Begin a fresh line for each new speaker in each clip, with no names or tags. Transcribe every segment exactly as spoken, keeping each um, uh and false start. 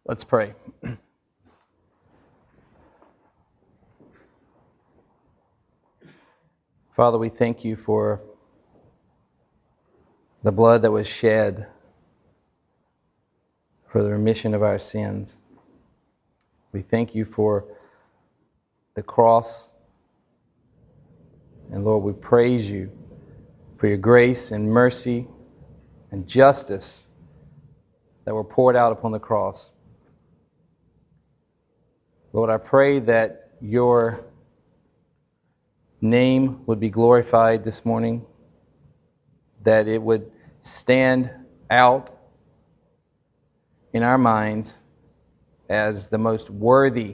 Let's pray. Father, we thank you for the blood that was shed for the remission of our sins. We thank you for the cross. And Lord, we praise you for your grace and mercy and justice that were poured out upon the cross. Lord, I pray that your name would be glorified this morning, that it would stand out in our minds as the most worthy,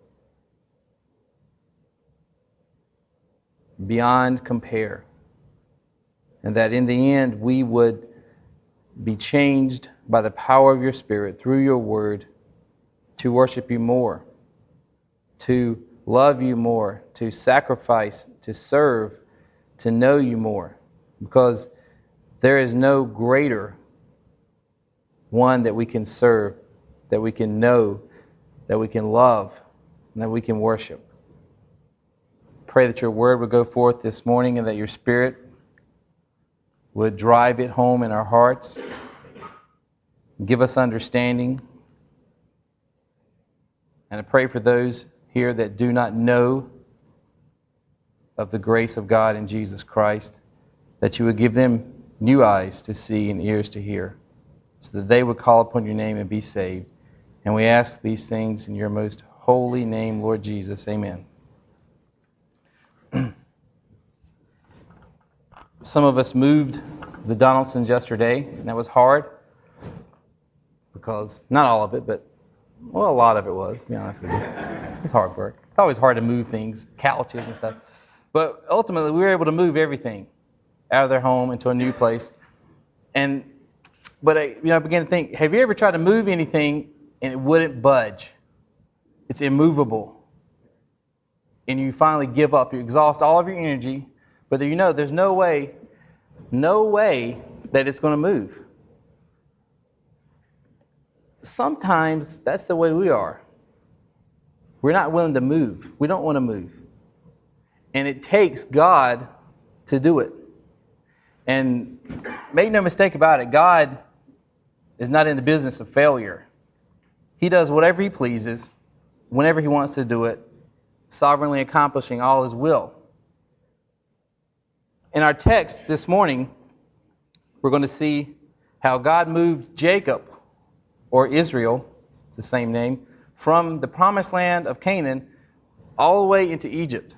beyond compare, and that in the end we would be changed by the power of your Spirit through your word to worship you more, to love you more, to sacrifice, to serve, to know you more, because there is no greater one that we can serve, that we can know, that we can love, and that we can worship. Pray that your word would go forth this morning and that your Spirit would drive it home in our hearts, give us understanding. And I pray for those here that do not know of the grace of God in Jesus Christ, that you would give them new eyes to see and ears to hear, so that they would call upon your name and be saved. And we ask these things in your most holy name, Lord Jesus. Amen. Some of us moved the Donaldsons yesterday, and that was hard, because, not all of it, but, well, a lot of it was, to be honest with you. It's hard work. It's always hard to move things, couches and stuff. But ultimately, we were able to move everything out of their home into a new place. And But I, you know, I began to think, have you ever tried to move anything and it wouldn't budge? It's immovable. And you finally give up. You exhaust all of your energy, but you know there's no way, no way that it's going to move. Sometimes that's the way we are. We're not willing to move. We don't want to move. And it takes God to do it. And make no mistake about it, God is not in the business of failure. He does whatever He pleases, whenever He wants to do it, sovereignly accomplishing all His will. In our text this morning, we're going to see how God moved Jacob, or Israel, it's the same name, from the promised land of Canaan all the way into Egypt.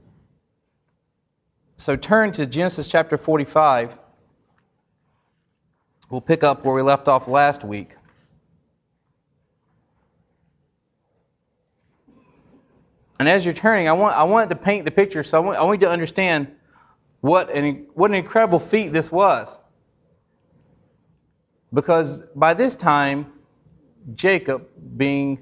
So turn to Genesis chapter forty-five. We'll pick up where we left off last week. And as you're turning, I want I wanted to paint the picture, so I want, I want you to understand what an what an incredible feat this was. Because by this time, Jacob, being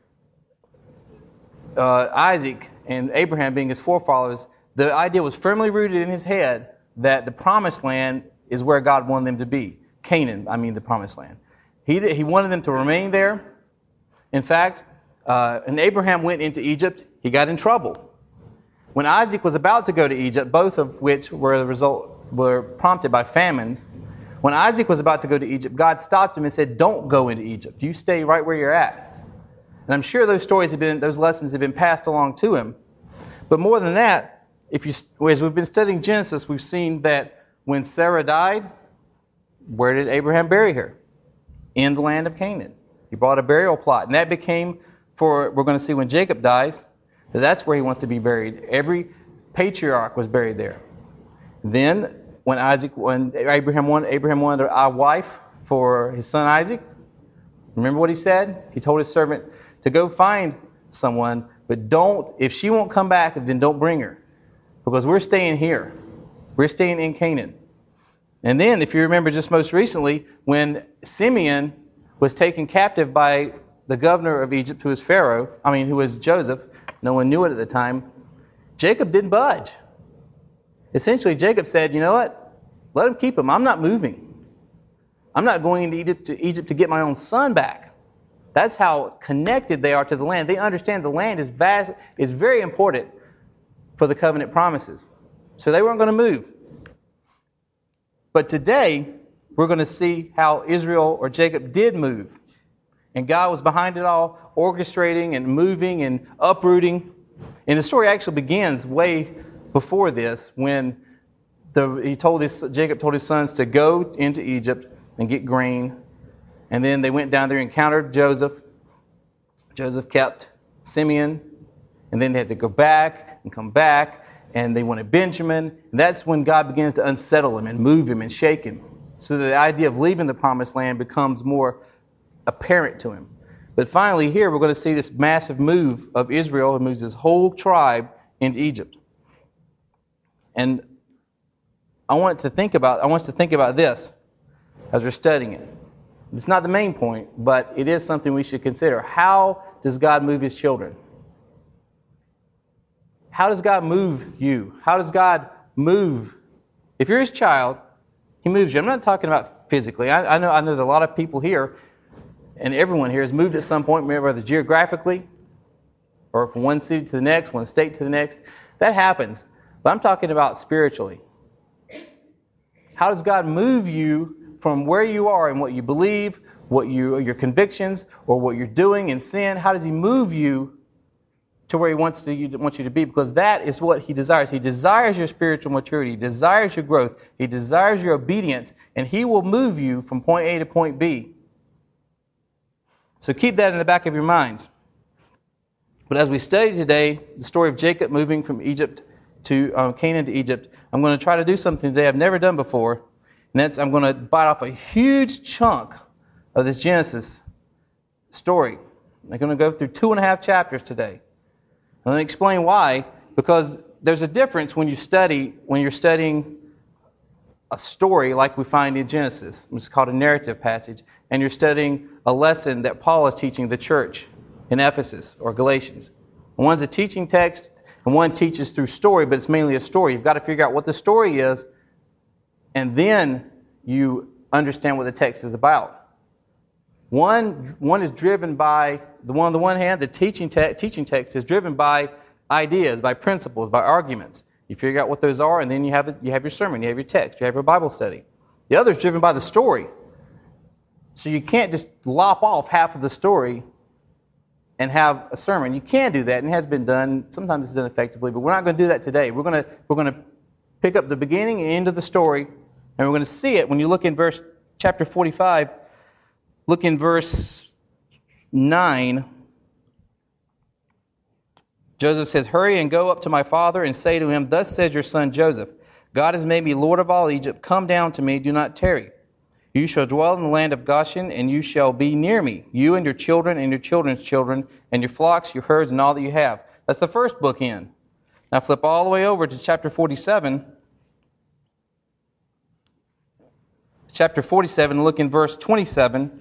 uh, Isaac and Abraham being his forefathers, the idea was firmly rooted in his head that the promised land is where God wanted them to be. Canaan, I mean the promised land. He he wanted them to remain there. In fact, uh, when Abraham went into Egypt, he got in trouble. When Isaac was about to go to Egypt, both of which were the result were prompted by famines. When Isaac was about to go to Egypt, God stopped him and said, "Don't go into Egypt. You stay right where you're at." And I'm sure those stories have been, those lessons have been passed along to him. But more than that, if you, as we've been studying Genesis, we've seen that when Sarah died, where did Abraham bury her? In the land of Canaan. He brought a burial plot, and that became, for we're going to see when Jacob dies, that that's where he wants to be buried. Every patriarch was buried there. Then, when Isaac, when Abraham wanted, Abraham wanted a wife for his son Isaac, remember what he said? He told his servant to go find someone, but don't, if she won't come back, then don't bring her, because we're staying here. We're staying in Canaan. And then, if you remember just most recently, when Simeon was taken captive by the governor of Egypt, who was Pharaoh, I mean, who was Joseph, no one knew it at the time, Jacob didn't budge. Essentially, Jacob said, you know what? Let him keep him. I'm not moving. I'm not going into Egypt to, Egypt to get my own son back. That's how connected they are to the land. They understand the land is vast, is very important for the covenant promises. So they weren't going to move. But today, we're going to see how Israel or Jacob did move. And God was behind it all, orchestrating and moving and uprooting. And the story actually begins way before this, when the, he told his, Jacob told his sons to go into Egypt and get grain. And then they went down there and encountered Joseph. Joseph kept Simeon. And then they had to go back and come back. And they wanted Benjamin. And that's when God begins to unsettle him and move him and shake him. So the idea of leaving the promised land becomes more apparent to him. But finally here we're going to see this massive move of Israel. It moves his whole tribe into Egypt. And I want to think about I want us to think about this as we're studying it. It's not the main point, but it is something we should consider. How does God move his children? How does God move you? How does God move? If you're his child, he moves you. I'm not talking about physically. I, I know I know that a lot of people here, and everyone here, has moved at some point, whether geographically, or from one city to the next, one state to the next. That happens. But I'm talking about spiritually. How does God move you from where you are and what you believe, what you your convictions, or what you're doing in sin? How does he move you to where he wants to you wants you to be? Because that is what he desires. He desires your spiritual maturity. He desires your growth. He desires your obedience, and he will move you from point A to point B. So keep that in the back of your minds. But as we study today the story of Jacob moving from Egypt to um, Canaan to Egypt, I'm going to try to do something today I've never done before, and that's I'm going to bite off a huge chunk of this Genesis story. I'm going to go through two and a half chapters today. I'm going to explain why, because there's a difference when you study when you're studying a story like we find in Genesis, which is called a narrative passage, and you're studying a lesson that Paul is teaching the church in Ephesus or Galatians. One's a teaching text, and one teaches through story, but it's mainly a story. You've got to figure out what the story is, and then you understand what the text is about. One one is driven by, the one on the one hand, the teaching, te- teaching text is driven by ideas, by principles, by arguments. You figure out what those are, and then you have you have your sermon, you have your text, you have your Bible study. The other is driven by the story. So you can't just lop off half of the story and have a sermon. You can do that, and it has been done. Sometimes it's done effectively, but we're not going to do that today. We're going to we're going to pick up the beginning and end of the story, and we're going to see it when you look in verse chapter forty-five. Look in verse nine. Joseph says, "Hurry and go up to my father and say to him, Thus says your son Joseph, God has made me Lord of all Egypt. Come down to me, do not tarry. You shall dwell in the land of Goshen, and you shall be near me, you and your children and your children's children, and your flocks, your herds, and all that you have." That's the first bookend. Now flip all the way over to chapter forty-seven. Chapter forty-seven, look in verse twenty-seven.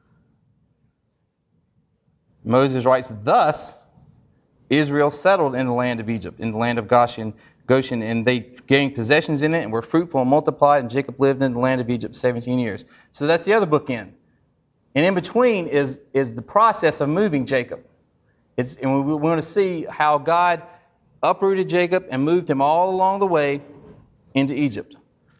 Moses writes, "Thus Israel settled in the land of Egypt, in the land of Goshen, Goshen, and they gained possessions in it and were fruitful and multiplied, and Jacob lived in the land of Egypt seventeen years. So that's the other bookend. And in between is, is the process of moving Jacob. It's, and we, we want to see how God uprooted Jacob and moved him all along the way into Egypt.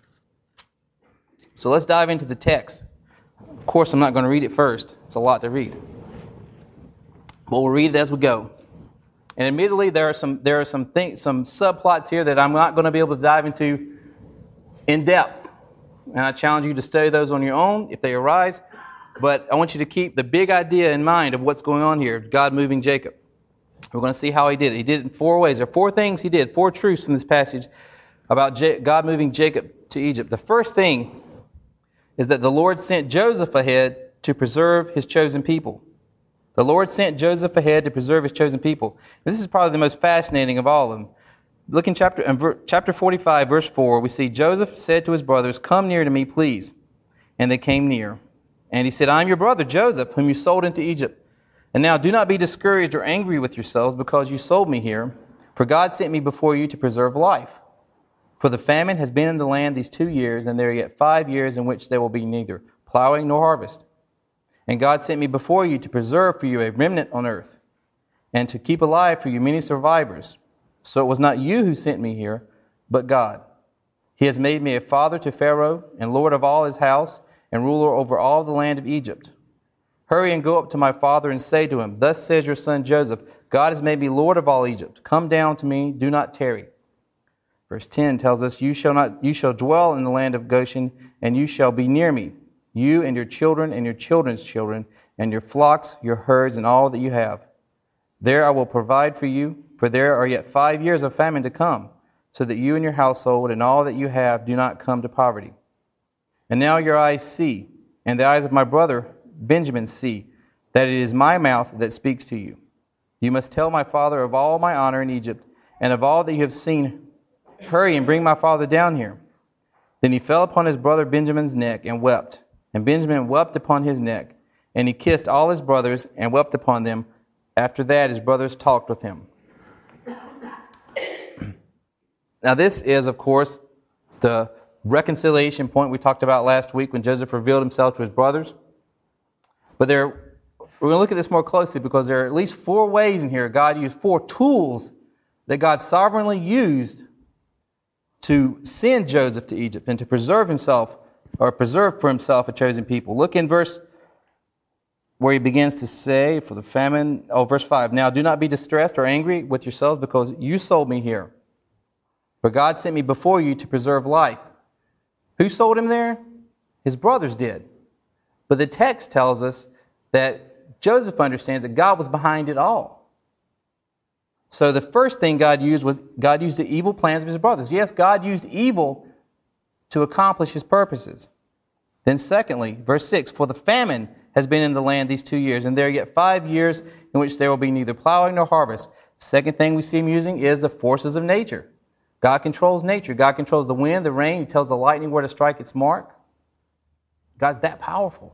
So let's dive into the text. Of course, I'm not going to read it first. It's a lot to read. But we'll read it as we go. And admittedly, there are some there are some things, some subplots here that I'm not going to be able to dive into in depth. And I challenge you to study those on your own if they arise. But I want you to keep the big idea in mind of what's going on here, God moving Jacob. We're going to see how he did it. He did it in four ways. There are four things he did, four truths in this passage about J- God moving Jacob to Egypt. The first thing is that the Lord sent Joseph ahead to preserve his chosen people. The Lord sent Joseph ahead to preserve his chosen people. And this is probably the most fascinating of all of them. Look in chapter, in ver, chapter forty-five, verse four, we see Joseph said to his brothers, "Come near to me, please." And they came near. And he said, "I am your brother Joseph, whom you sold into Egypt. And now do not be discouraged or angry with yourselves because you sold me here, for God sent me before you to preserve life. For the famine has been in the land these two years, and there are yet five years in which there will be neither plowing nor harvest. And God sent me before you to preserve for you a remnant on earth, and to keep alive for you many survivors. So it was not you who sent me here, but God. He has made me a father to Pharaoh, and lord of all his house, and ruler over all the land of Egypt. Hurry and go up to my father and say to him, Thus says your son Joseph, God has made me lord of all Egypt. Come down to me, do not tarry. Verse ten tells us, You shall not, you shall dwell in the land of Goshen, and you shall be near me, you and your children and your children's children, and your flocks, your herds, and all that you have. There I will provide for you, for there are yet five years of famine to come, so that you and your household and all that you have do not come to poverty. And now your eyes see, and the eyes of my brother Benjamin see, that it is my mouth that speaks to you. You must tell my father of all my honor in Egypt, and of all that you have seen. Hurry and bring my father down here. Then he fell upon his brother Benjamin's neck and wept. And Benjamin wept upon his neck. And he kissed all his brothers and wept upon them. After that his brothers talked with him. Now this is, of course, the reconciliation point we talked about last week when Joseph revealed himself to his brothers. But there, we're going to look at this more closely because there are at least four ways in here God used, four tools that God sovereignly used to send Joseph to Egypt and to preserve himself, or preserve for himself a chosen people. Look in verse where he begins to say, for the famine, oh, verse five, Now do not be distressed or angry with yourselves because you sold me here. For God sent me before you to preserve life. Who sold him there? His brothers did. But the text tells us that Joseph understands that God was behind it all. So the first thing God used was God used the evil plans of his brothers. Yes, God used evil to accomplish his purposes. Then secondly, verse six, For the famine has been in the land these two years, and there are yet five years in which there will be neither plowing nor harvest. Second thing we see him using is the forces of nature. God controls nature. God controls the wind, the rain. He tells the lightning where to strike its mark. God's that powerful.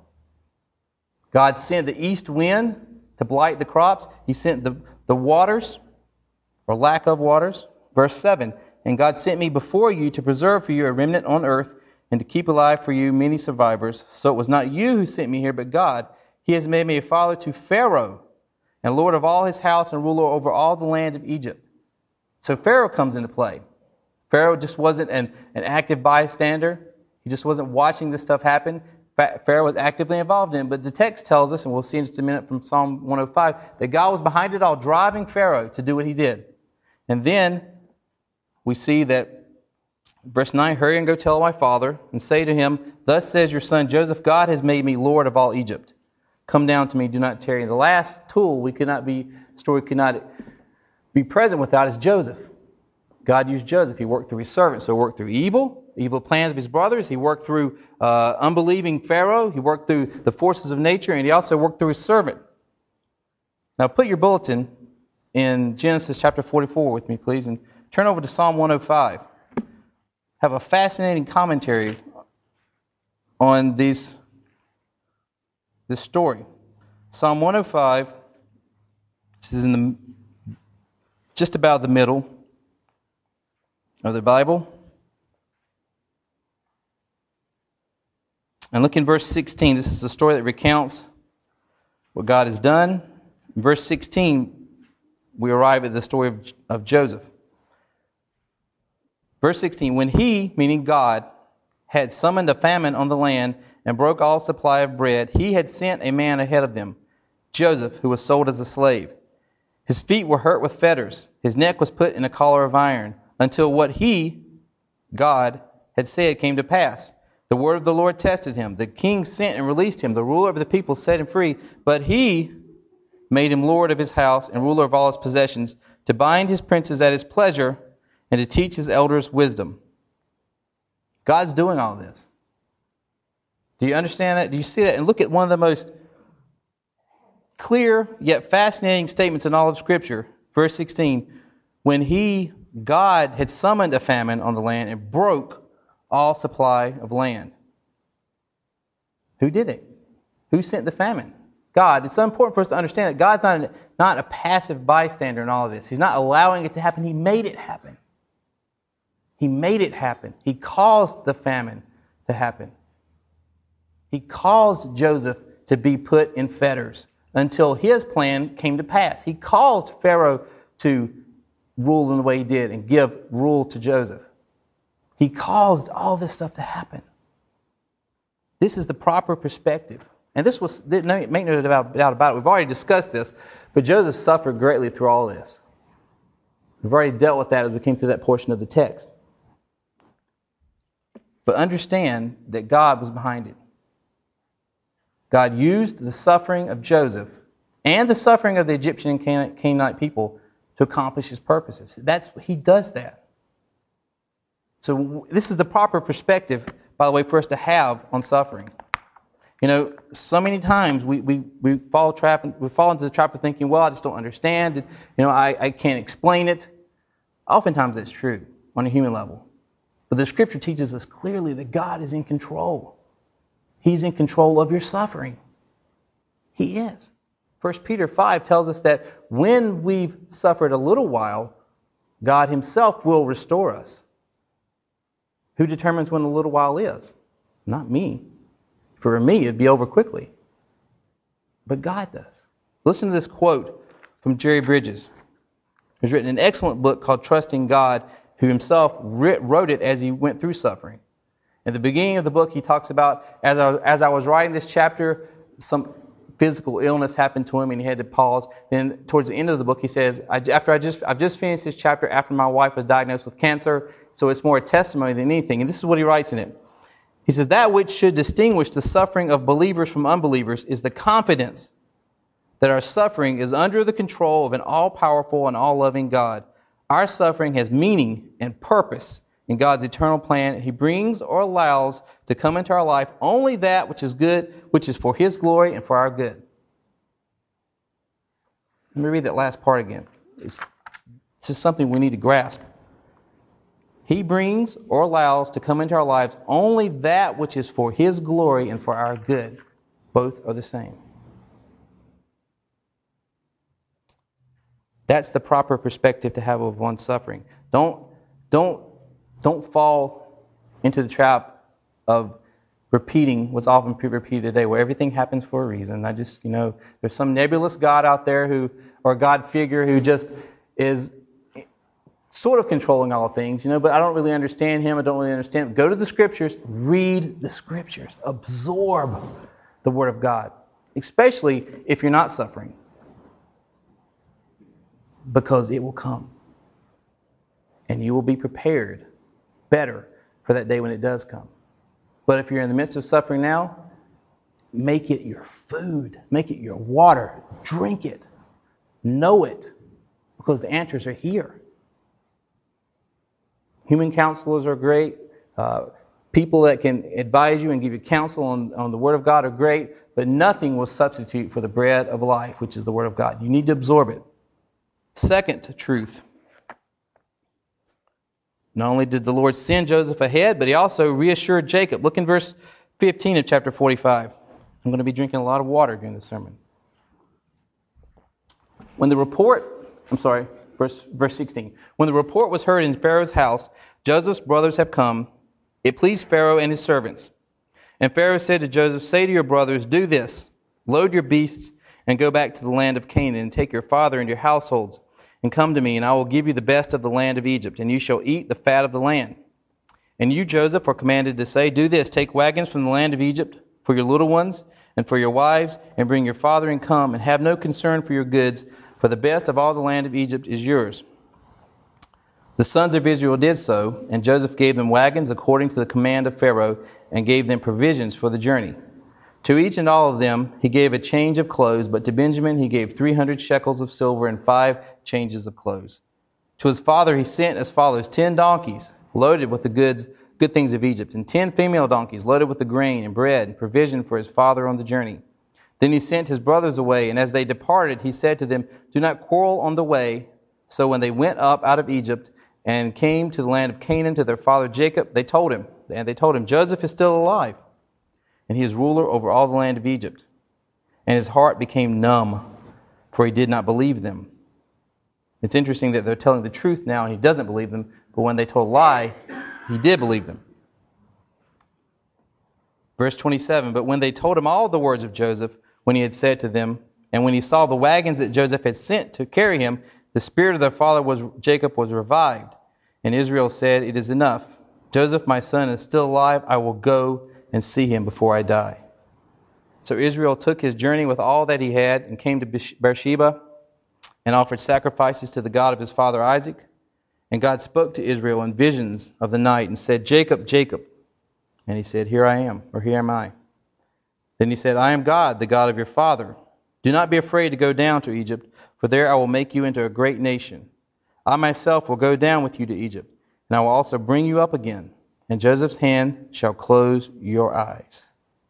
God sent the east wind to blight the crops. He sent the, the waters, or lack of waters. Verse seven, And God sent me before you to preserve for you a remnant on earth, and to keep alive for you many survivors. So it was not you who sent me here, but God. He has made me a father to Pharaoh, and lord of all his house, and ruler over all the land of Egypt. So Pharaoh comes into play. Pharaoh just wasn't an, an active bystander. He just wasn't watching this stuff happen. Pharaoh was actively involved in it. But the text tells us, and we'll see in just a minute from Psalm one oh five, that God was behind it all, driving Pharaoh to do what he did. And then we see that, verse nine, Hurry and go tell my father, and say to him, Thus says your son Joseph, God has made me Lord of all Egypt. Come down to me, do not tarry. And the last tool we could not be, story could not be present without is Joseph. God used Joseph. He worked through his servants. So he worked through evil, evil plans of his brothers. He worked through uh, unbelieving Pharaoh. He worked through the forces of nature. And he also worked through his servant. Now put your bulletin in Genesis chapter forty-four with me, please. And turn over to Psalm one oh five. Have a fascinating commentary on these, this story. Psalm one oh five. This is in the just about the middle of the Bible. And look in verse sixteen. This is the story that recounts what God has done. In verse sixteen, we arrive at the story of, of Joseph. Verse sixteen, When he, meaning God, had summoned a famine on the land and broke all supply of bread, he had sent a man ahead of them, Joseph, who was sold as a slave. His feet were hurt with fetters. His neck was put in a collar of iron, until what he, God, had said came to pass. The word of the Lord tested him. The king sent and released him. The ruler of the people set him free. But he made him lord of his house and ruler of all his possessions, to bind his princes at his pleasure and to teach his elders wisdom. God's doing all this. Do you understand that? Do you see that? And look at one of the most clear yet fascinating statements in all of Scripture. Verse sixteen. When he, God, had summoned a famine on the land and broke all supply of land. Who did it? Who sent the famine? God. It's so important for us to understand that God's not, not a passive bystander in all of this. He's not allowing it to happen. He made it happen. He made it happen. He caused the famine to happen. He caused Joseph to be put in fetters until his plan came to pass. He caused Pharaoh to rule in the way he did and give rule to Joseph. He caused all this stuff to happen. This is the proper perspective. And this was, make no doubt about it, we've already discussed this, but Joseph suffered greatly through all this. We've already dealt with that as we came through that portion of the text. But understand that God was behind it. God used the suffering of Joseph and the suffering of the Egyptian and Canaanite people to accomplish his purposes. That's He does that. So this is the proper perspective, by the way, for us to have on suffering. You know, so many times we, we, we fall trap we fall into the trap of thinking, well, I just don't understand. You know, I, I can't explain it. Oftentimes that's true on a human level. But the Scripture teaches us clearly that God is in control. He's in control of your suffering. He is. First Peter five tells us that when we've suffered a little while, God Himself will restore us. Who determines when a little while is? Not me. For me, it'd be over quickly. But God does. Listen to this quote from Jerry Bridges. He's written an excellent book called Trusting God, who himself wrote it as he went through suffering. At the beginning of the book, he talks about, as I, as I was writing this chapter, some physical illness happened to him and he had to pause. Then towards the end of the book, he says, I, after I just, I've just finished this chapter after my wife was diagnosed with cancer, so it's more a testimony than anything. And this is what he writes in it. He says, that which should distinguish the suffering of believers from unbelievers is the confidence that our suffering is under the control of an all-powerful and all-loving God. Our suffering has meaning and purpose in God's eternal plan. He brings or allows to come into our life only that which is good, which is for His glory and for our good. Let me read that last part again. It's just something we need to grasp. He brings or allows to come into our lives only that which is for His glory and for our good. Both are the same. That's the proper perspective to have of one's suffering. Don't, don't, don't fall into the trap of repeating what's often repeated today, where everything happens for a reason. I just, you know, there's some nebulous God out there who, or God figure who just is sort of controlling all things, you know, but I don't really understand Him. I don't really understand. Go to the Scriptures, read the Scriptures, absorb the Word of God, especially if you're not suffering. Because it will come. And you will be prepared better for that day when it does come. But if you're in the midst of suffering now, make it your food. Make it your water. Drink it. Know it. Because the answers are here. Human counselors are great. Uh, people that can advise you and give you counsel on, on the Word of God are great. But nothing will substitute for the bread of life, which is the Word of God. You need to absorb it. Second truth. Not only did the Lord send Joseph ahead, but He also reassured Jacob. Look in verse fifteen of chapter forty-five. I'm going to be drinking a lot of water during this sermon. When the report, I'm sorry, verse, verse sixteen. When the report was heard in Pharaoh's house, Joseph's brothers have come. It pleased Pharaoh and his servants. And Pharaoh said to Joseph, say to your brothers, do this, load your beasts and go back to the land of Canaan and take your father and your households. And come to me, and I will give you the best of the land of Egypt, and you shall eat the fat of the land. And you, Joseph, are commanded to say, do this, take wagons from the land of Egypt for your little ones and for your wives, and bring your father and come, and have no concern for your goods, for the best of all the land of Egypt is yours. The sons of Israel did so, and Joseph gave them wagons according to the command of Pharaoh, and gave them provisions for the journey. To each and all of them he gave a change of clothes, but to Benjamin he gave three hundred shekels of silver and five changes of clothes. To his father he sent as follows, ten donkeys loaded with the goods, good things of Egypt, and ten female donkeys loaded with the grain and bread and provision for his father on the journey. Then he sent his brothers away, and as they departed he said to them, do not quarrel on the way. So when they went up out of Egypt and came to the land of Canaan to their father Jacob, they told him, and they told him, Joseph is still alive, and he is ruler over all the land of Egypt. And his heart became numb, for he did not believe them. It's interesting that they're telling the truth now, and he doesn't believe them, but when they told a lie, he did believe them. Verse twenty-seven, but when they told him all the words of Joseph, when he had said to them, and when he saw the wagons that Joseph had sent to carry him, the spirit of their father was Jacob was revived. And Israel said, it is enough. Joseph, my son, is still alive. I will go and see him before I die. So Israel took his journey with all that he had and came to Beersheba and offered sacrifices to the God of his father Isaac. And God spoke to Israel in visions of the night and said, Jacob, Jacob. And he said, here I am, or here am I. Then he said, I am God, the God of your father. Do not be afraid to go down to Egypt, for there I will make you into a great nation. I myself will go down with you to Egypt, and I will also bring you up again, and Joseph's hand shall close your eyes.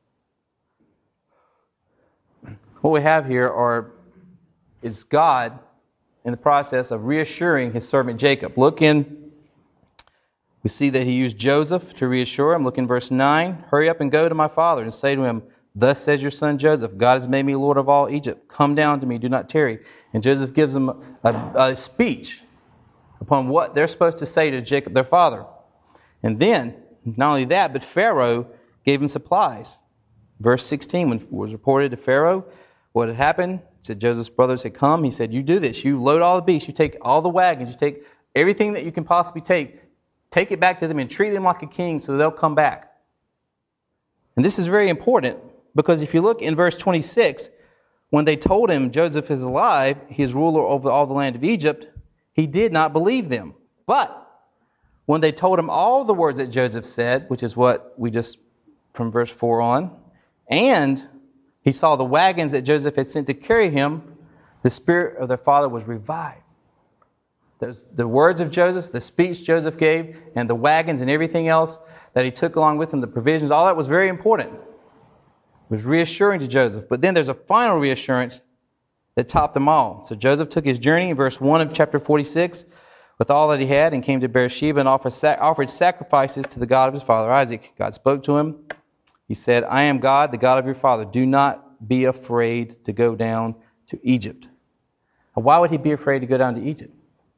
What we have here are is God in the process of reassuring his servant Jacob. Look in, we see that he used Joseph to reassure him. Look in verse nine. Hurry up and go to my father and say to him, thus says your son Joseph, God has made me Lord of all Egypt. Come down to me, do not tarry. And Joseph gives them a, a speech upon what they're supposed to say to Jacob, their father. And then, not only that, but Pharaoh gave him supplies. Verse sixteen, when it was reported to Pharaoh what had happened, said Joseph's brothers had come. He said, you do this. You load all the beasts. You take all the wagons. You take everything that you can possibly take. Take it back to them and treat them like a king so they'll come back. And this is very important because if you look in verse twenty-six, when they told him Joseph is alive, he is ruler over all the land of Egypt, he did not believe them. But when they told him all the words that Joseph said, which is what we just, from verse four on, and he saw the wagons that Joseph had sent to carry him, the spirit of their father was revived. There's the words of Joseph, the speech Joseph gave, and the wagons and everything else that he took along with him, the provisions, all that was very important. It was reassuring to Joseph. But then there's a final reassurance that topped them all. So Joseph took his journey in verse one of chapter forty-six with all that he had and came to Beersheba and offered, sac- offered sacrifices to the God of his father Isaac. God spoke to him. He said, I am God, the God of your father. Do not be afraid to go down to Egypt. Now, why would he be afraid to go down to Egypt?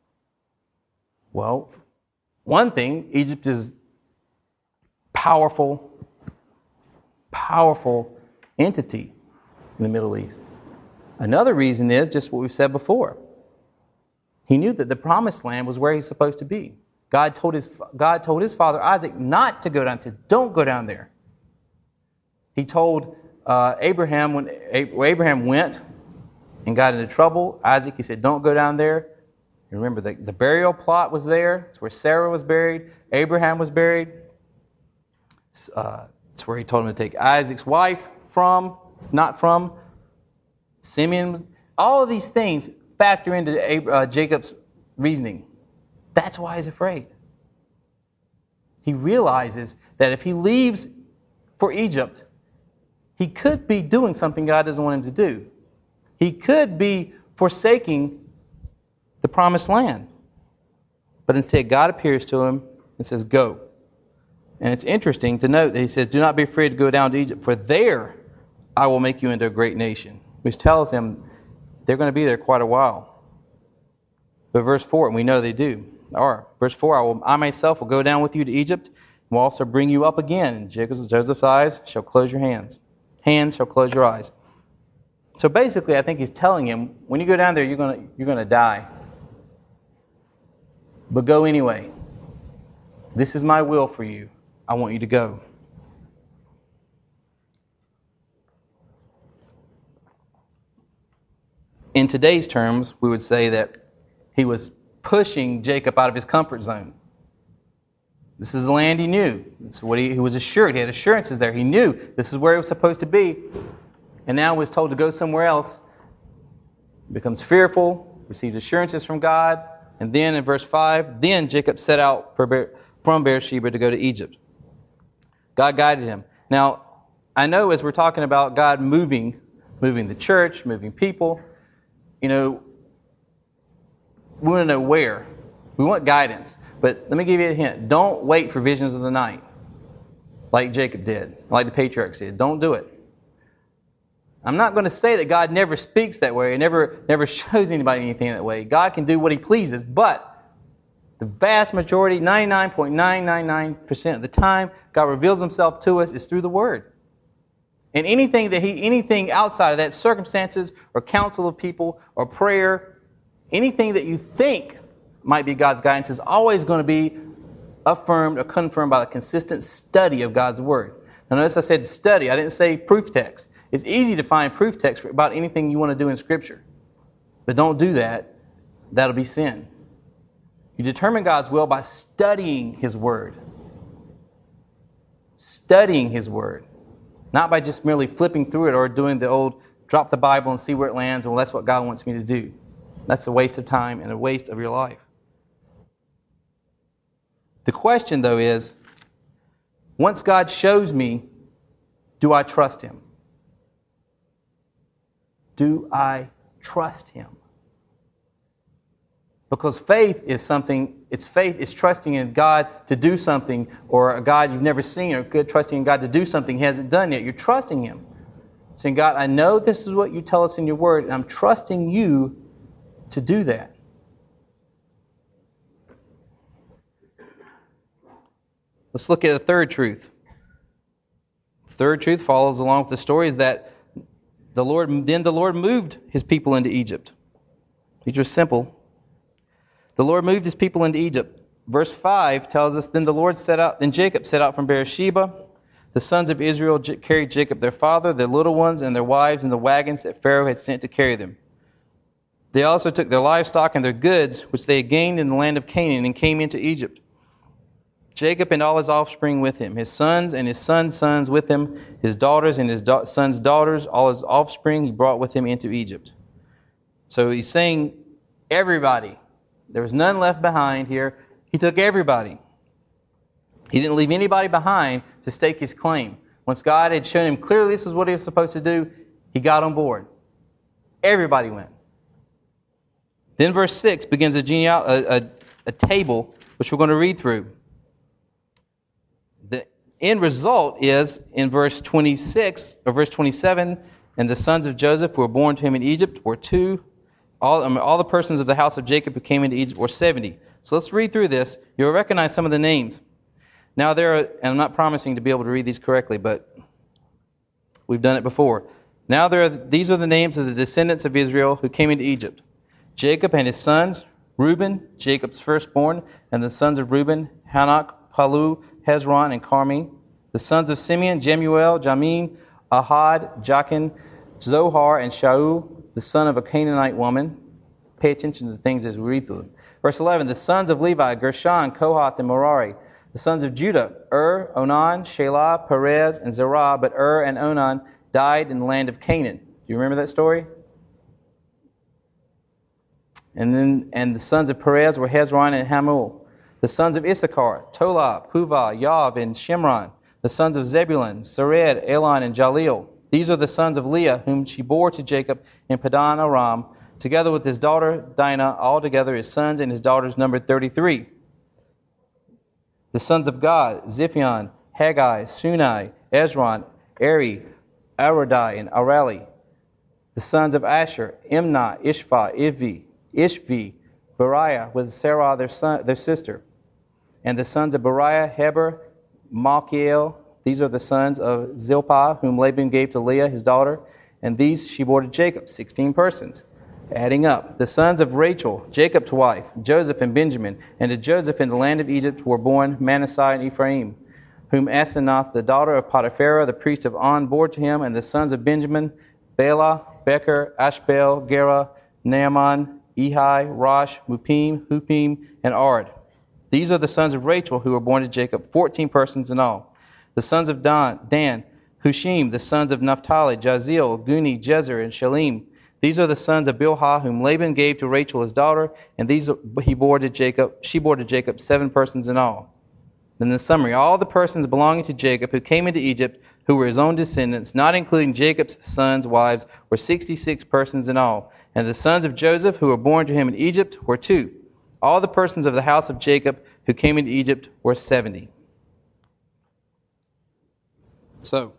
Well, one thing, Egypt is powerful, powerful entity in the Middle East. Another reason is just what we've said before. He knew that the promised land was where he's supposed to be. God told his God told his father Isaac not to go down to, don't go down there. He told uh, Abraham when Abraham went and got into trouble, Isaac, he said, don't go down there. And remember, the, the burial plot was there. It's where Sarah was buried. Abraham was buried. It's, uh, it's where he told him to take Isaac's wife from, not from. Simeon. All of these things factor into uh, Jacob's reasoning. That's why he's afraid. He realizes that if he leaves for Egypt, he could be doing something God doesn't want him to do. He could be forsaking the promised land. But instead, God appears to him and says, go. And it's interesting to note that he says, do not be afraid to go down to Egypt, for there I will make you into a great nation. Which tells him they're going to be there quite a while. But verse four, and we know they do. Or verse four, I, will, I myself will go down with you to Egypt, and will also bring you up again. And Joseph's eyes shall close your hands. Hands shall close your eyes. So basically, I think he's telling him, when you go down there, you're going to you're going to die. But go anyway. This is my will for you. I want you to go. In today's terms, we would say that he was pushing Jacob out of his comfort zone. This is the land he knew. This is what he, he was assured. He had assurances there. He knew this is where he was supposed to be. And now was told to go somewhere else. He becomes fearful, receives assurances from God. And then in verse five, then Jacob set out for, from Beersheba to go to Egypt. God guided him. Now, I know as we're talking about God moving, moving the church, moving people, you know, we want to know where. We want guidance. But let me give you a hint. Don't wait for visions of the night like Jacob did, like the patriarchs did. Don't do it. I'm not going to say that God never speaks that way, or never, never shows anybody anything that way. God can do what he pleases, but the vast majority, ninety-nine point nine nine nine percent of the time, God reveals himself to us is through the Word. And anything that he, anything outside of that, circumstances or counsel of people or prayer, anything that you think might be God's guidance is always going to be affirmed or confirmed by the consistent study of God's Word. Now notice I said study. I didn't say proof text. It's easy to find proof text for about anything you want to do in Scripture. But don't do that. That'll be sin. You determine God's will by studying His Word. Studying His Word. Not by just merely flipping through it or doing the old drop the Bible and see where it lands, and well, that's what God wants me to do. That's a waste of time and a waste of your life. The question, though, is, once God shows me, do I trust Him? Do I trust Him? Because faith is something, it's faith is trusting in God to do something, or a God you've never seen, or good trusting in God to do something He hasn't done yet. You're trusting Him. Saying, God, I know this is what you tell us in your Word, and I'm trusting you to do that. Let's look at a third truth. The third truth follows along with the story is that the Lord, then the Lord moved His people into Egypt. These are simple. The Lord moved His people into Egypt. Verse five tells us, Then the Lord set out, then Jacob set out from Beersheba. The sons of Israel carried Jacob their father, their little ones, and their wives in the wagons that Pharaoh had sent to carry them. They also took their livestock and their goods, which they had gained in the land of Canaan, and came into Egypt. Jacob and all his offspring with him, his sons and his sons' sons with him, his daughters and his da- sons' daughters, all his offspring he brought with him into Egypt. So he's saying everybody. There was none left behind here. He took everybody. He didn't leave anybody behind to stake his claim. Once God had shown him clearly this is what he was supposed to do, he got on board. Everybody went. Then verse six begins a, geneal- a, a, a table which we're going to read through. The end result is in verse twenty-six or verse twenty-seven, and the sons of Joseph who were born to him in Egypt were two. All, I mean, all the persons of the house of Jacob who came into Egypt were seventy. So let's read through this. You'll recognize some of the names. Now there are, and I'm not promising to be able to read these correctly, but we've done it before. Now there are, these are the names of the descendants of Israel who came into Egypt. Jacob and his sons, Reuben, Jacob's firstborn, and the sons of Reuben, Hanok, Palu, Hezron, and Carmi. The sons of Simeon, Jemuel, Jamin, Ahad, Jachin, Zohar, and Shaul, the son of a Canaanite woman. Pay attention to the things as we read through them. Verse eleven, the sons of Levi, Gershon, Kohath, and Merari. The sons of Judah, Ur, Onan, Shelah, Perez, and Zerah, but Ur and Onan died in the land of Canaan. Do you remember that story? And then, and the sons of Perez were Hezron and Hamul. The sons of Issachar, Tola, Puvah, Yav, and Shimron. The sons of Zebulun, Sered, Elon, and Jaleel. These are the sons of Leah, whom she bore to Jacob in Padan Aram, together with his daughter Dinah. Altogether his sons and his daughters numbered thirty-three. The sons of Gad, Ziphion, Haggai, Sunai, Ezron, Eri, Arodai, and Arali. The sons of Asher, Imnah, Ishva, Ivi, Ishvi, Beriah, with Sarah their son, their sister. And the sons of Beriah, Heber, Malchiel. These are the sons of Zilpah, whom Laban gave to Leah, his daughter. And these she bore to Jacob, sixteen persons. Adding up, the sons of Rachel, Jacob's wife, Joseph and Benjamin, and to Joseph in the land of Egypt were born Manasseh and Ephraim, whom Asenath, the daughter of Potiphar, the priest of On, bore to him, and the sons of Benjamin, Bela, Becher, Ashbel, Gera, Naaman, Ehi, Rosh, Mupim, Hupim, and Ard. These are the sons of Rachel who were born to Jacob, fourteen persons in all. The sons of Dan, Dan Hushim, the sons of Naphtali, Jaziel, Guni, Jezer, and Shalim. These are the sons of Bilhah, whom Laban gave to Rachel his daughter, and these he bore to Jacob. She bore to Jacob seven persons in all. Then the summary: all the persons belonging to Jacob who came into Egypt, who were his own descendants, not including Jacob's sons' wives, were sixty-six persons in all. And the sons of Joseph who were born to him in Egypt were two. All the persons of the house of Jacob who came into Egypt were seventy. So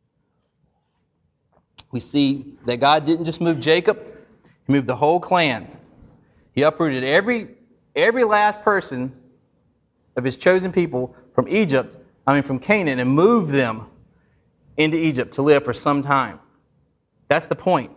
we see that God didn't just move Jacob, He moved the whole clan. He uprooted every every last person of His chosen people from Egypt, I mean from Canaan, and moved them into Egypt to live for some time. That's the point.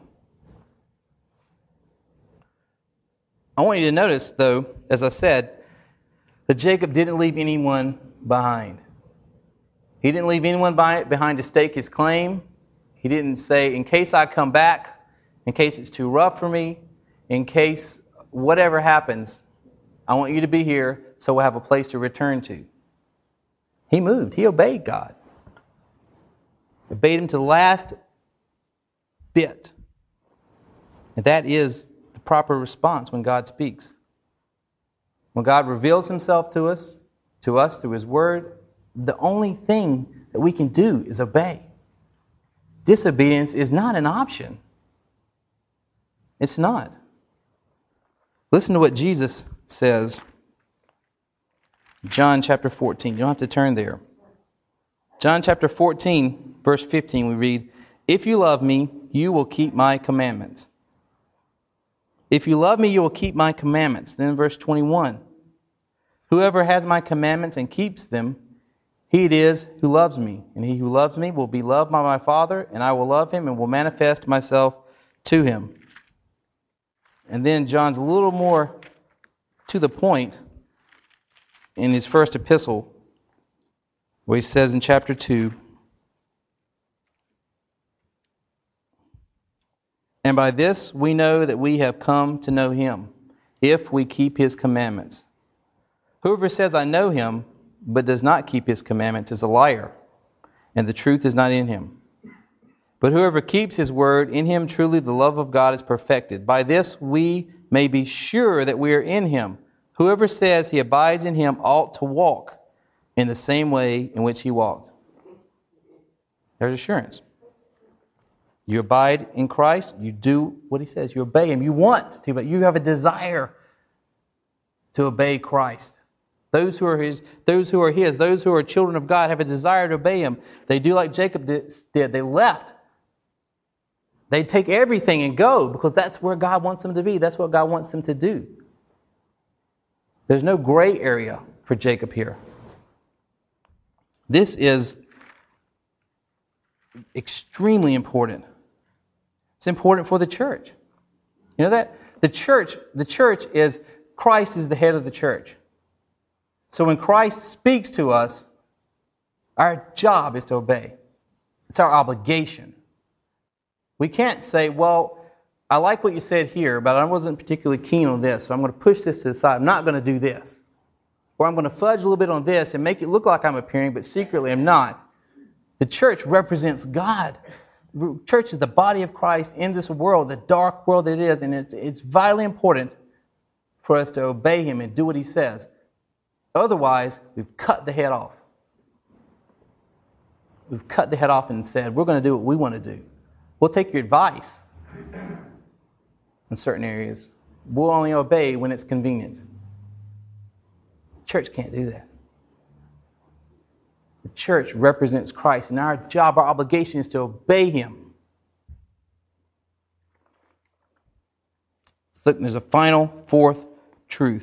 I want you to notice, though, as I said, that Jacob didn't leave anyone behind. He didn't leave anyone behind to stake his claim. He didn't say, in case I come back, in case it's too rough for me, in case whatever happens, I want you to be here so we'll have a place to return to. He moved. He obeyed God. Obeyed him to the last bit. And that is the proper response when God speaks. When God reveals himself to us, to us through his word, the only thing that we can do is obey. Disobedience is not an option. It's not. Listen to what Jesus says. John chapter fourteen. You don't have to turn there. John chapter fourteen, verse fifteen, we read, "If you love me, you will keep my commandments." If you love me, you will keep my commandments. Then verse twenty-one, "Whoever has my commandments and keeps them, he it is who loves me. And he who loves me will be loved by my Father, and I will love him and will manifest myself to him." And then John's a little more to the point in his first epistle, where he says in chapter two, "And by this we know that we have come to know him, if we keep his commandments. Whoever says, 'I know him,' but does not keep his commandments is a liar, and the truth is not in him. But whoever keeps his word, in him truly the love of God is perfected. By this we may be sure that we are in him. Whoever says he abides in him ought to walk in the same way in which he walked." There's assurance. You abide in Christ, you do what he says, you obey him. You want to, but you have a desire to obey Christ. Those who are his, those who are his, those who are children of God have a desire to obey him. They do like Jacob did. They left. They take everything and go because that's where God wants them to be. That's what God wants them to do. There's no gray area for Jacob here. This is extremely important. It's important for the church. You know that? The church, the church is, Christ is the head of the church. So when Christ speaks to us, our job is to obey. It's our obligation. We can't say, well, I like what you said here, but I wasn't particularly keen on this, so I'm going to push this to the side. I'm not going to do this. Or I'm going to fudge a little bit on this and make it look like I'm appearing, but secretly I'm not. The church represents God. The church is the body of Christ in this world, the dark world that it is, and it's, it's vitally important for us to obey him and do what he says. Otherwise, we've cut the head off. We've cut the head off and said, we're going to do what we want to do. We'll take your advice in certain areas. We'll only obey when it's convenient. The church can't do that. The church represents Christ, and our job, our obligation is to obey him. Look, there's a final, fourth truth.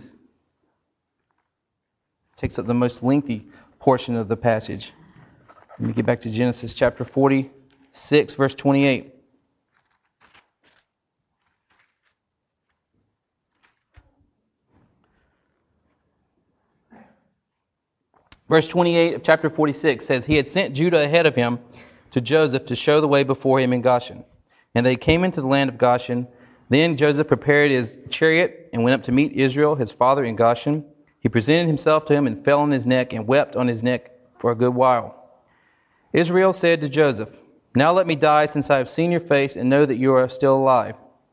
It takes up the most lengthy portion of the passage. Let me get back to Genesis chapter forty-six, verse twenty-eight. Verse twenty-eight of chapter forty-six says, "He had sent Judah ahead of him to Joseph to show the way before him in Goshen. And they came into the land of Goshen. Then Joseph prepared his chariot and went up to meet Israel, his father, in Goshen. He presented himself to him and fell on his neck and wept on his neck for a good while. Israel said to Joseph, 'Now let me die, since I have seen your face and know that you are still alive.'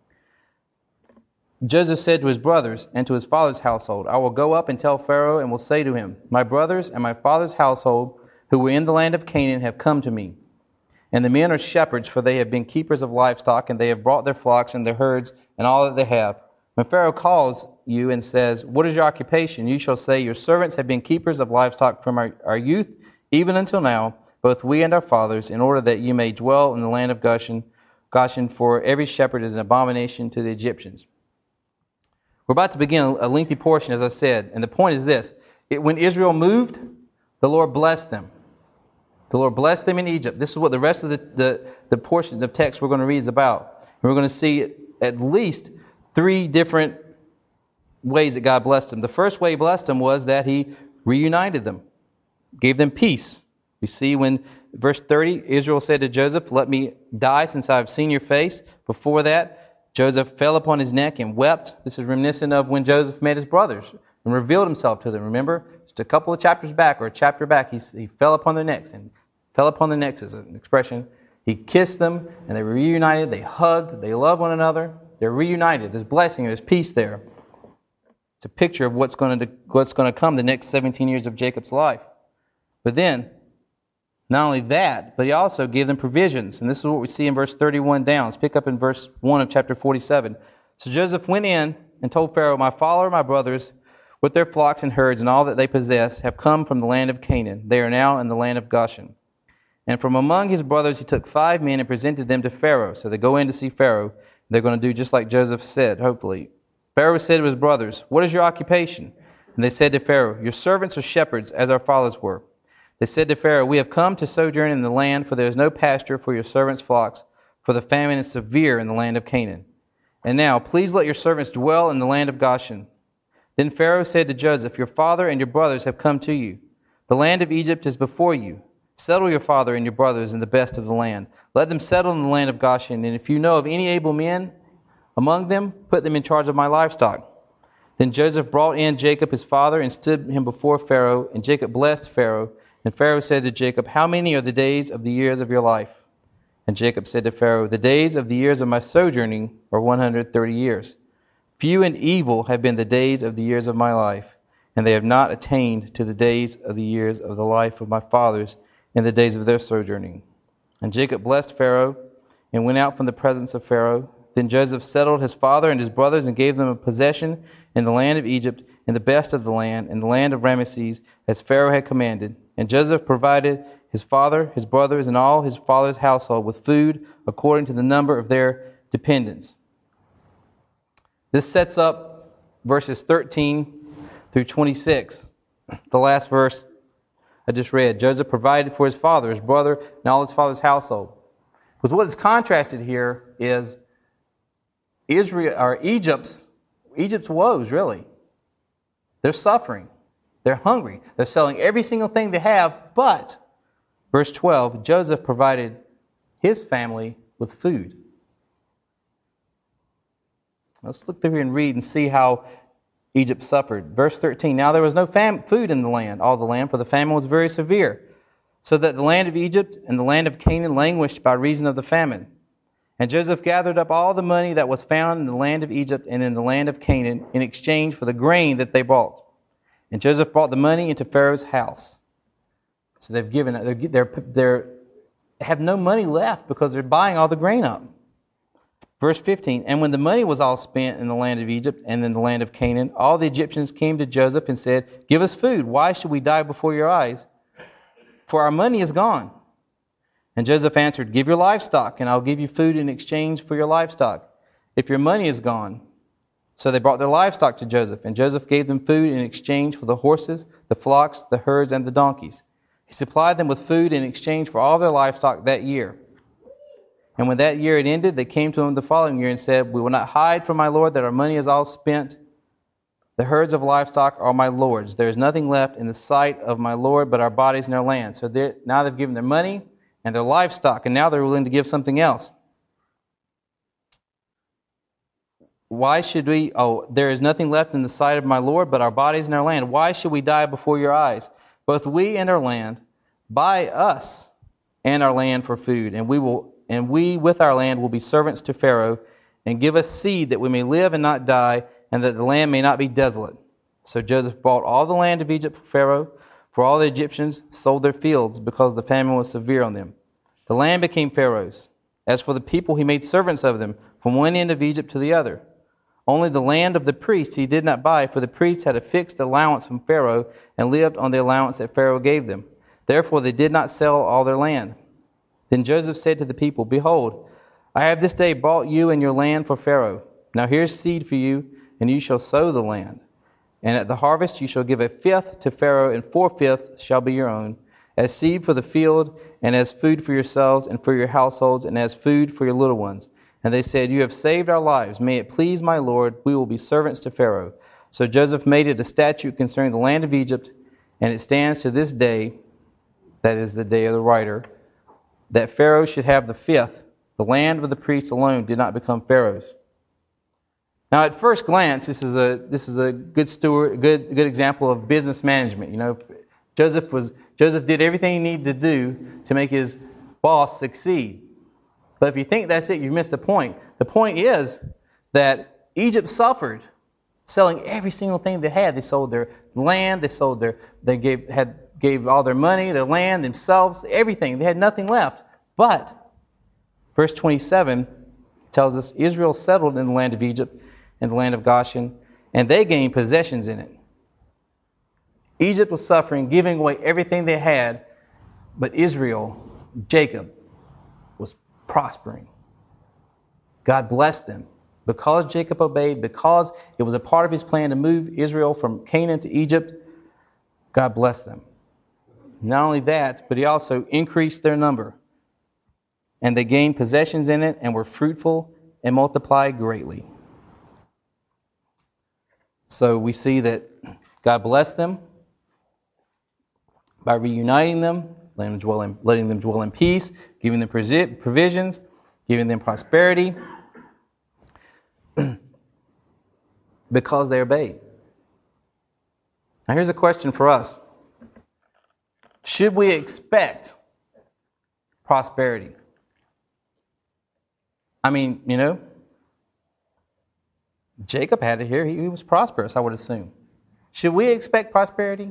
Joseph said to his brothers and to his father's household, 'I will go up and tell Pharaoh and will say to him, My brothers and my father's household, who were in the land of Canaan, have come to me. And the men are shepherds, for they have been keepers of livestock, and they have brought their flocks and their herds and all that they have. When Pharaoh calls you and says, What is your occupation? You shall say, Your servants have been keepers of livestock from our, our youth, even until now, both we and our fathers, in order that you may dwell in the land of Goshen. Goshen, for every shepherd is an abomination to the Egyptians.'" We're about to begin a lengthy portion, as I said, and the point is this. It, when Israel moved, the Lord blessed them. The Lord blessed them in Egypt. This is what the rest of the, the, the portion of text we're going to read is about. And we're going to see at least three different ways that God blessed them. The first way He blessed them was that He reunited them, gave them peace. We see when, verse thirty, Israel said to Joseph, "Let me die since I have seen your face." Before that, Joseph fell upon his neck and wept. This is reminiscent of when Joseph met his brothers and revealed himself to them. Remember, just a couple of chapters back, or a chapter back, he, he fell upon their necks. And fell upon their necks is an expression. He kissed them, and they were reunited. They hugged. They loved one another. They're reunited. There's blessing. There's peace there. It's a picture of what's going to what's going to come the next seventeen years of Jacob's life. But then, not only that, but He also gave them provisions. And this is what we see in verse thirty-one down. Let's pick up in verse one of chapter forty-seven. So Joseph went in and told Pharaoh, "My father and my brothers, with their flocks and herds and all that they possess, have come from the land of Canaan. They are now in the land of Goshen." And from among his brothers he took five men and presented them to Pharaoh. So they go in to see Pharaoh. They're going to do just like Joseph said, hopefully. Pharaoh said to his brothers, "What is your occupation?" And they said to Pharaoh, "Your servants are shepherds, as our fathers were." They said to Pharaoh, "We have come to sojourn in the land, for there is no pasture for your servants' flocks, for the famine is severe in the land of Canaan. And now, please let your servants dwell in the land of Goshen." Then Pharaoh said to Joseph, "Your father and your brothers have come to you. The land of Egypt is before you. Settle your father and your brothers in the best of the land. Let them settle in the land of Goshen, and if you know of any able men among them, put them in charge of my livestock." Then Joseph brought in Jacob his father and stood him before Pharaoh, and Jacob blessed Pharaoh. And Pharaoh said to Jacob, "How many are the days of the years of your life?" And Jacob said to Pharaoh, "The days of the years of my sojourning are one hundred thirty years. Few and evil have been the days of the years of my life, and they have not attained to the days of the years of the life of my fathers in the days of their sojourning." And Jacob blessed Pharaoh and went out from the presence of Pharaoh. Then Joseph settled his father and his brothers and gave them a possession in the land of Egypt, in the best of the land, in the land of Ramesses, as Pharaoh had commanded. And Joseph provided his father, his brothers, and all his father's household with food according to the number of their dependents. This sets up verses thirteen through twenty-six, the last verse I just read. Joseph provided for his father, his brother, and all his father's household. Because what is contrasted here is Israel or Egypt's Egypt's woes, really. They're suffering. They're hungry. They're selling every single thing they have, but verse twelve, Joseph provided his family with food. Let's look through here and read and see how Egypt suffered. Verse thirteen, "Now there was no fam- food in the land, all the land, for the famine was very severe, so that the land of Egypt and the land of Canaan languished by reason of the famine. And Joseph gathered up all the money that was found in the land of Egypt and in the land of Canaan in exchange for the grain that they bought. And Joseph brought the money into Pharaoh's house." So they've given they're they're they're have no money left because they're buying all the grain up. Verse fifteen, "And when the money was all spent in the land of Egypt and in the land of Canaan, all the Egyptians came to Joseph and said, 'Give us food. Why should we die before your eyes? For our money is gone.' And Joseph answered, 'Give your livestock, and I'll give you food in exchange for your livestock, if your money is gone.' So they brought their livestock to Joseph, and Joseph gave them food in exchange for the horses, the flocks, the herds, and the donkeys. He supplied them with food in exchange for all their livestock that year. And when that year had ended, they came to him the following year and said, 'We will not hide from my lord that our money is all spent. The herds of livestock are my lord's. There is nothing left in the sight of my lord but our bodies and our land.' So now they've given their money and their livestock, and now they're willing to give something else. Why should we, oh, there is nothing left in the sight of my Lord but our bodies and our land. Why should we die before your eyes? Both we and our land, buy us and our land for food, and we will, and we with our land will be servants to Pharaoh, and give us seed that we may live and not die, and that the land may not be desolate." So Joseph bought all the land of Egypt for Pharaoh, for all the Egyptians sold their fields because the famine was severe on them. The land became Pharaoh's. As for the people, he made servants of them from one end of Egypt to the other. Only the land of the priests he did not buy, for the priests had a fixed allowance from Pharaoh and lived on the allowance that Pharaoh gave them. Therefore they did not sell all their land. Then Joseph said to the people, "Behold, I have this day bought you and your land for Pharaoh. Now here is seed for you, and you shall sow the land. And at the harvest you shall give a fifth to Pharaoh, and four-fifths shall be your own. as seed for the field, and as food for yourselves and for your households, and as food for your little ones. And they said, You have saved our lives. May it please my Lord, we will be servants to Pharaoh. So Joseph made it a statute concerning the land of Egypt, and it stands to this day, that is the day of the writer, that Pharaoh should have the fifth. The land of the priests alone did not become Pharaoh's. Now, at first glance, this is a this is a good steward, good good example of business management. You know, Joseph was Joseph did everything he needed to do to make his boss succeed. But if you think that's it, you've missed the point. The point is that Egypt suffered, selling every single thing they had. They sold their land, they sold their they gave had gave all their money, their land, themselves, everything. They had nothing left. But verse twenty-seven tells us Israel settled in the land of Egypt and the land of Goshen, and they gained possessions in it. Egypt was suffering, giving away everything they had, but Israel, Jacob, was prospering. God blessed them. Because Jacob obeyed, because it was a part of his plan to move Israel from Canaan to Egypt, God blessed them. Not only that, but he also increased their number. And they gained possessions in it and were fruitful and multiplied greatly. So we see that God blessed them by reuniting them, letting them dwell in, letting them dwell in peace, giving them provisions, giving them prosperity, because they obeyed. Now here's a question for us. Should we expect prosperity? I mean, you know, Jacob had it here. He, he was prosperous, I would assume. Should we expect prosperity?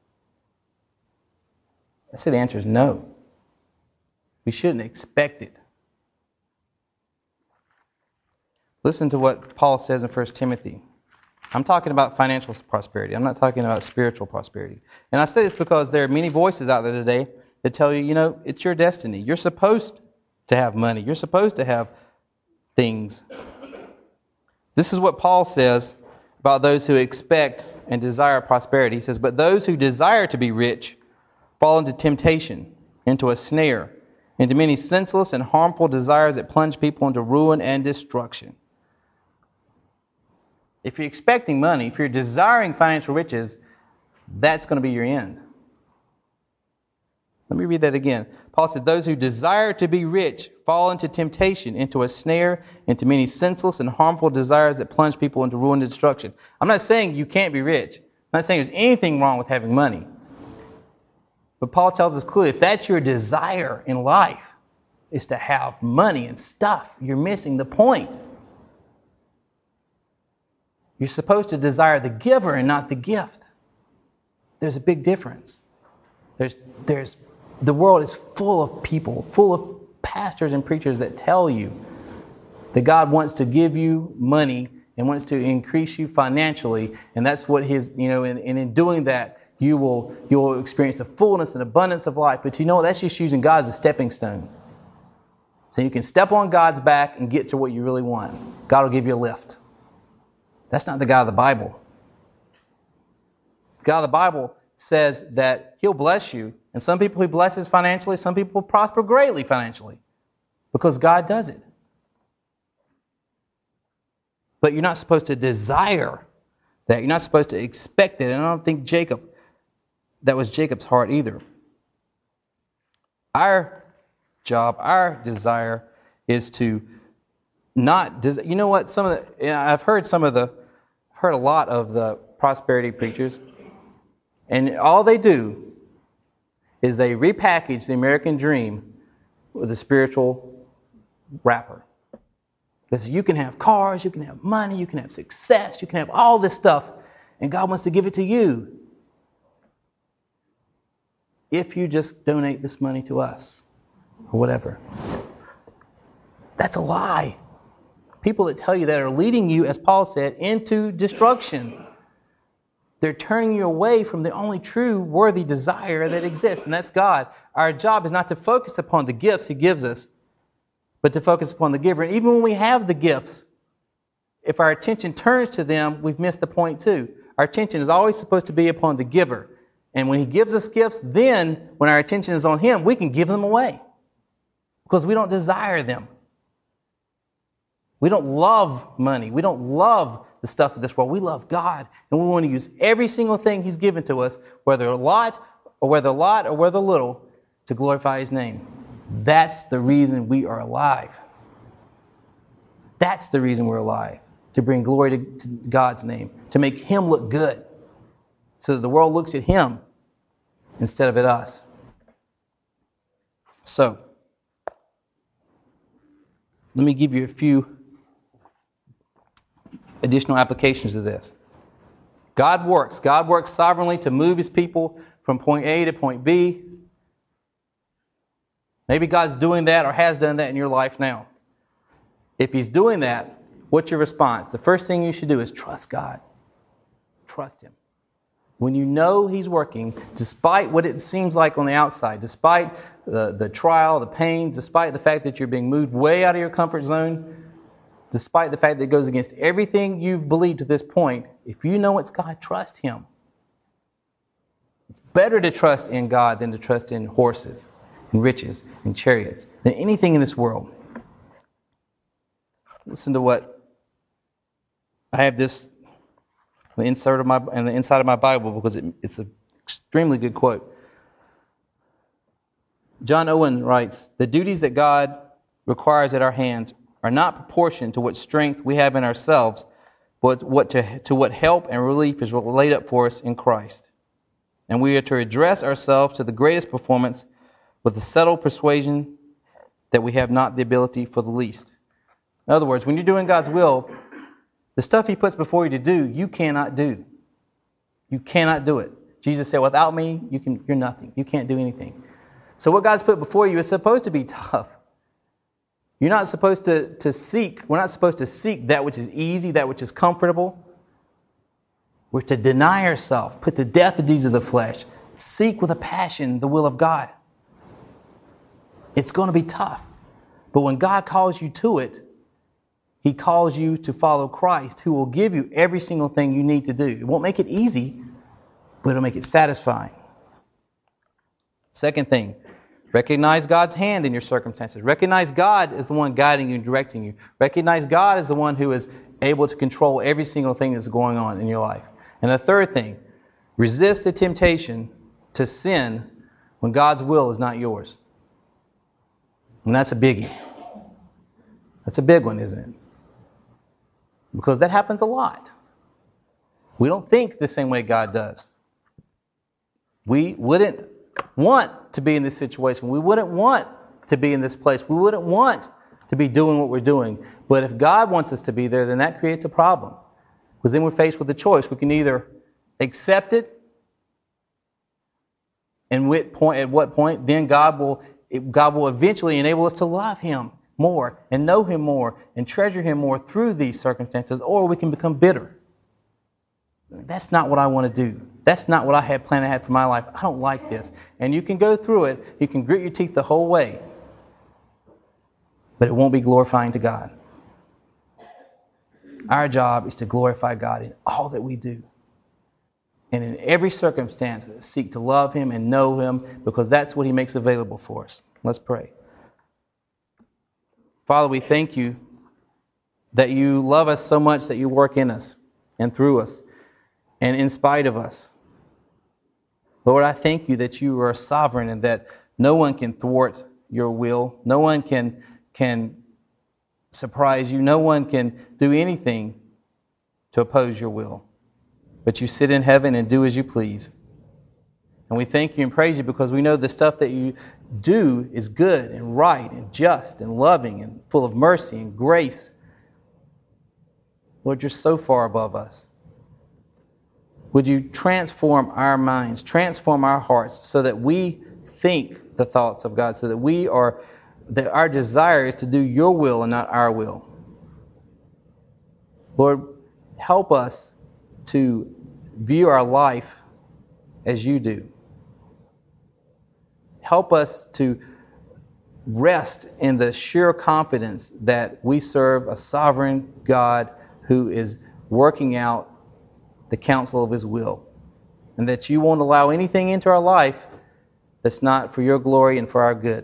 I say the answer is no. We shouldn't expect it. Listen to what Paul says in First Timothy. I'm talking about financial prosperity. I'm not talking about spiritual prosperity. And I say this because there are many voices out there today that tell you, you know, it's your destiny. You're supposed to have money. You're supposed to have things. This is what Paul says about those who expect and desire prosperity. He says, but those who desire to be rich fall into temptation, into a snare, into many senseless and harmful desires that plunge people into ruin and destruction. If you're expecting money, if you're desiring financial riches, that's going to be your end. Let me read that again. Paul said, those who desire to be rich fall into temptation, into a snare, into many senseless and harmful desires that plunge people into ruin and destruction. I'm not saying you can't be rich. I'm not saying there's anything wrong with having money. But Paul tells us clearly, if that's your desire in life, is to have money and stuff, you're missing the point. You're supposed to desire the giver and not the gift. There's a big difference. There's, there's, the world is full of people, full of pastors and preachers that tell you that God wants to give you money and wants to increase you financially, and that's what his, you know, and, and in doing that, you will you will experience the fullness and abundance of life. But you know, that's just using God as a stepping stone. So you can step on God's back and get to what you really want. God will give you a lift. That's not the God of the Bible. The God of the Bible says that he'll bless you. And some people he blesses financially, some people prosper greatly financially. Because God does it. But you're not supposed to desire that. You're not supposed to expect it. And I don't think Jacob, that was Jacob's heart either. Our job, our desire is to not, des- you know what, some of the, you know, I've heard some of the, I've heard a lot of the prosperity preachers, and all they do is they repackage the American dream with a spiritual wrapper. Because you can have cars, you can have money, you can have success, you can have all this stuff, and God wants to give it to you if you just donate this money to us, or whatever. That's a lie. People that tell you that are leading you, as Paul said, into destruction. They're turning you away from the only true worthy desire that exists, and that's God. Our job is not to focus upon the gifts he gives us, but to focus upon the giver. And even when we have the gifts, if our attention turns to them, we've missed the point too. Our attention is always supposed to be upon the giver. And when He gives us gifts, then when our attention is on Him, we can give them away. Because we don't desire them. We don't love money. We don't love the stuff of this world. We love God. And we want to use every single thing He's given to us, whether a lot or whether a lot or whether little, to glorify His name. That's the reason we are alive. That's the reason we're alive. To bring glory to, to God's name. To make Him look good. So that the world looks at Him instead of at us. So, let me give you a few additional applications of this. God works. God works sovereignly to move His people from point A to point B. Maybe God's doing that or has done that in your life now. If He's doing that, what's your response? The first thing you should do is trust God. Trust Him. When you know He's working, despite what it seems like on the outside, despite the, the trial, the pain, despite the fact that you're being moved way out of your comfort zone, despite the fact that it goes against everything you've believed to this point, if you know it's God, trust Him. It's better to trust in God than to trust in horses and riches and chariots, than anything in this world. Listen to what I have this on the inside of my on the inside of my Bible because it, it's an extremely good quote. John Owen writes, "The duties that God requires at our hands are not proportioned to what strength we have in ourselves, but what to, to what help and relief is laid up for us in Christ. And we are to address ourselves to the greatest performance with the settled persuasion that we have not the ability for the least." In other words, when you're doing God's will, the stuff He puts before you to do, you cannot do. You cannot do it. Jesus said, without me, you can, you're nothing. You can't do anything. So what God's put before you is supposed to be tough. You're not supposed to, to seek, we're not supposed to seek that which is easy, that which is comfortable. We're to deny ourselves, put to death the deeds of the flesh, seek with a passion the will of God. It's going to be tough. But when God calls you to it, He calls you to follow Christ, who will give you every single thing you need to do. It won't make it easy, but it'll make it satisfying. Second thing, recognize God's hand in your circumstances. Recognize God as the one guiding you and directing you. Recognize God as the one who is able to control every single thing that's going on in your life. And the third thing, resist the temptation to sin when God's will is not yours. And that's a biggie. That's a big one, isn't it? Because that happens a lot. We don't think the same way God does. We wouldn't want to be in this situation. We wouldn't want to be in this place. We wouldn't want to be doing what we're doing. But if God wants us to be there, then that creates a problem. Because then we're faced with a choice. We can either accept it, and what point, at what point, then God will, God will eventually enable us to love Him more and know Him more and treasure Him more through these circumstances, or we can become bitter. That's not what I want to do. That's not what I had planned I had for my life. I don't like this. And you can go through it. You can grit your teeth the whole way. But it won't be glorifying to God. Our job is to glorify God in all that we do. And in every circumstance, seek to love Him and know Him, because that's what He makes available for us. Let's pray. Father, we thank You that You love us so much that You work in us and through us and in spite of us. Lord, I thank You that You are sovereign and that no one can thwart Your will. No one can, can surprise You. No one can do anything to oppose Your will. But You sit in heaven and do as You please. And we thank You and praise You because we know the stuff that You do is good and right and just and loving and full of mercy and grace. Lord, You're so far above us. Would You transform our minds, transform our hearts so that we think the thoughts of God, so that we are, that our desire is to do Your will and not our will. Lord, help us to view our life as You do. Help us to rest in the sure confidence that we serve a sovereign God who is working out the counsel of His will. and that you won't allow anything into our life that's not for your glory and for our good.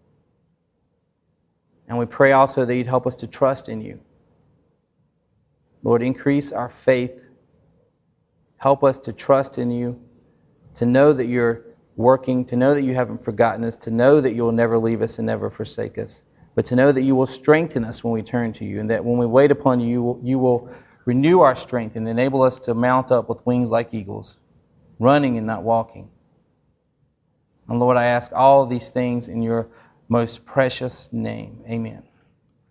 And we pray also that you'd help us to trust in you. Lord, increase our faith. Help us to trust in you, to know that you're working, to know that you haven't forgotten us, to know that you will never leave us and never forsake us, but to know that you will strengthen us when we turn to you, and that when we wait upon you, you will, you will renew our strength and enable us to mount up with wings like eagles, running and not walking. And Lord, I ask all these things in your most precious name. Amen.